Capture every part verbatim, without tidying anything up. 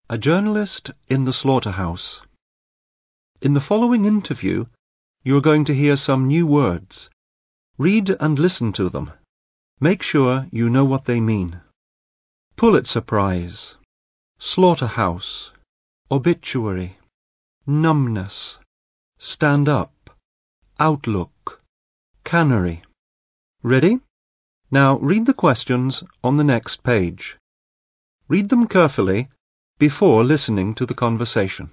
A journalist in the slaughterhouse. In the following interview, you are going to hear some new words. Read and listen to them. Make sure you know what they mean. Pulitzer Prize, slaughterhouse, obituary, numbness, stand up, outlook, cannery. Ready? Now read the questions on the next page. Read them carefully before listening to the conversation.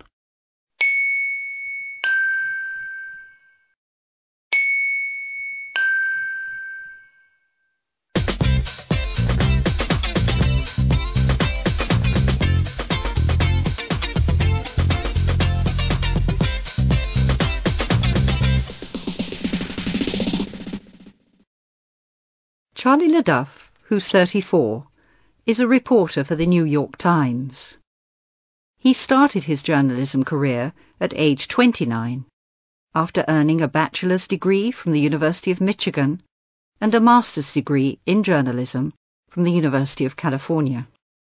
Charlie LeDuff, who's thirty-four, is a reporter for the New York Times. He started his journalism career at age twenty-nine, after earning a bachelor's degree from the University of Michigan and a master's degree in journalism from the University of California.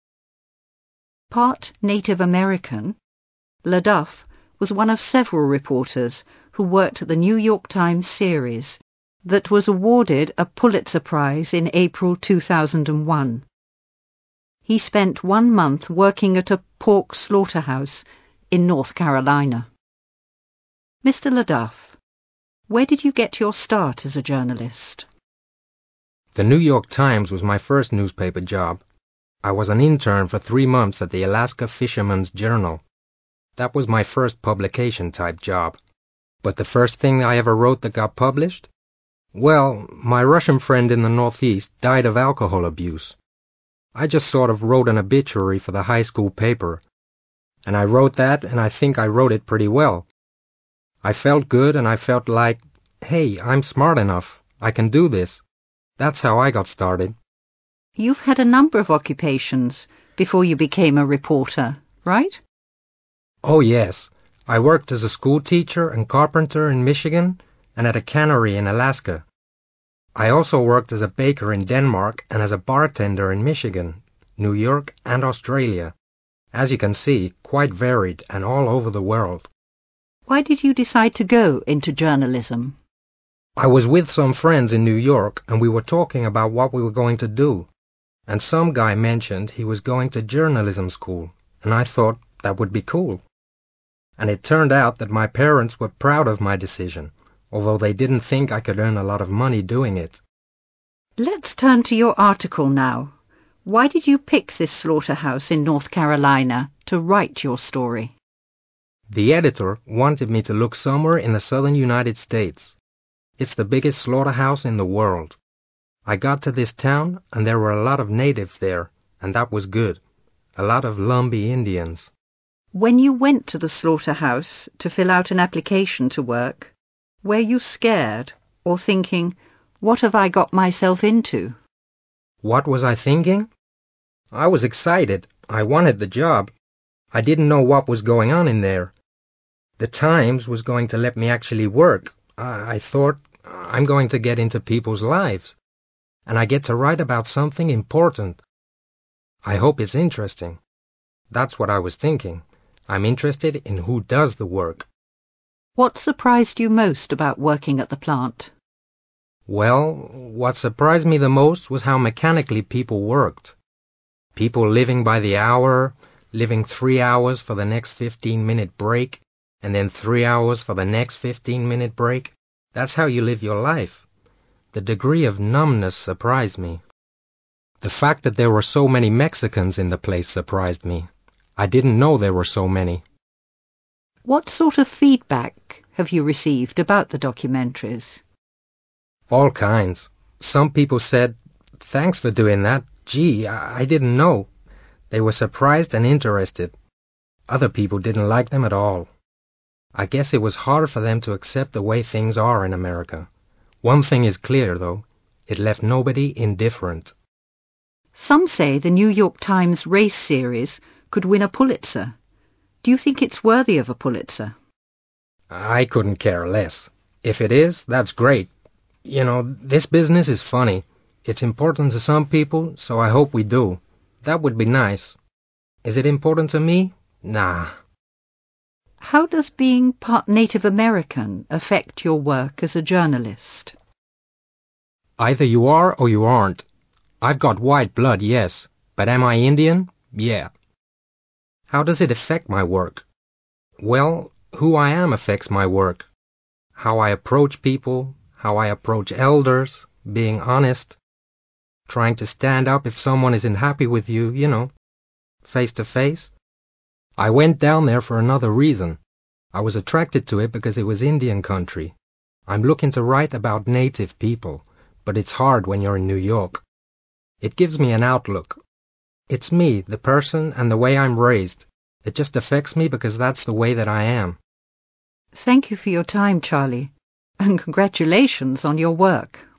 Part Native American, LeDuff was one of several reporters who worked at the New York Times series that was awarded a Pulitzer Prize in April two thousand one. He spent one month working at a pork slaughterhouse in North Carolina. Mister LeDuff, where did you get your start as a journalist? The New York Times was my first newspaper job. I was an intern for three months at the Alaska Fisherman's Journal. That was my first publication-type job. But the first thing I ever wrote that got published? Well, my Russian friend in the Northeast died of alcohol abuse. I just sort of wrote an obituary for the high school paper. And I wrote that, and I think I wrote it pretty well. I felt good, and I felt like, hey, I'm smart enough. I can do this. That's how I got started. You've had a number of occupations before you became a reporter, right? Oh, yes. I worked as a school teacher and carpenter in Michigan and at a cannery in Alaska. I also worked as a baker in Denmark and as a bartender in Michigan, New York, and Australia. As you can see, quite varied and all over the world. Why did you decide to go into journalism? I was with some friends in New York and we were talking about what we were going to do. And some guy mentioned he was going to journalism school, and I thought that would be cool. And it turned out that my parents were proud of my decision, although they didn't think I could earn a lot of money doing it. Let's turn to your article now. Why did you pick this slaughterhouse in North Carolina to write your story? The editor wanted me to look somewhere in the southern United States. It's the biggest slaughterhouse in the world. I got to this town, and there were a lot of natives there, and that was good. A lot of Lumbee Indians. When you went to the slaughterhouse to fill out an application to work, were you scared or thinking, what have I got myself into? What was I thinking? I was excited. I wanted the job. I didn't know what was going on in there. The Times was going to let me actually work. I, I thought, I'm going to get into people's lives. And I get to write about something important. I hope it's interesting. That's what I was thinking. I'm interested in who does the work. What surprised you most about working at the plant? Well, what surprised me the most was how mechanically people worked. People living by the hour, living three hours for the next fifteen-minute break, and then three hours for the next fifteen-minute break. That's how you live your life. The degree of numbness surprised me. The fact that there were so many Mexicans in the place surprised me. I didn't know there were so many. What sort of feedback have you received about the documentaries? All kinds. Some people said, thanks for doing that. Gee, I, I didn't know. They were surprised and interested. Other people didn't like them at all. I guess it was hard for them to accept the way things are in America. One thing is clear, though. It left nobody indifferent. Some say the New York Times race series could win a Pulitzer. Do you think it's worthy of a Pulitzer? I couldn't care less. If it is, that's great. You know, this business is funny. It's important to some people, so I hope we do. That would be nice. Is it important to me? Nah. How does being part Native American affect your work as a journalist? Either you are or you aren't. I've got white blood, yes, but am I Indian? Yeah. How does it affect my work? Well, who I am affects my work. How I approach people, how I approach elders, being honest, trying to stand up if someone isn't happy with you, you know, face to face. I went down there for another reason. I was attracted to it because it was Indian country. I'm looking to write about native people, but it's hard when you're in New York. It gives me an outlook. It's me, the person, and the way I'm raised. It just affects me because that's the way that I am. Thank you for your time, Charlie, and congratulations on your work.